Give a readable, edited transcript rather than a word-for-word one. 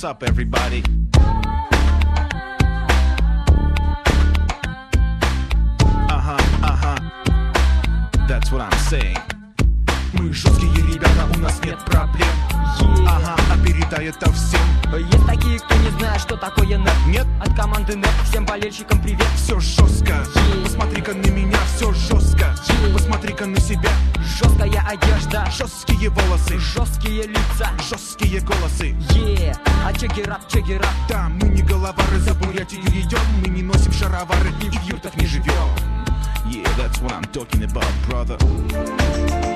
up, everybody? That's what I'm saying. Мы жесткие ребята, у нас нет проблем. Ага, а перед это всем. Есть такие, кто не знает, что такое НЭП. Нет? От команды НЭП всем болельщикам привет. Все жестко, посмотри-ка на меня, все жестко. Посмотри-ка на себя. Жесткая одежда, Жесткие волосы, жесткие лица, жесткие голосы. а чегерап, чегерап. Да, мы не головары, за Бурятию идем. Мы не носим шаровары и в юртах не живем. Yeah, that's what I'm talking about, brother.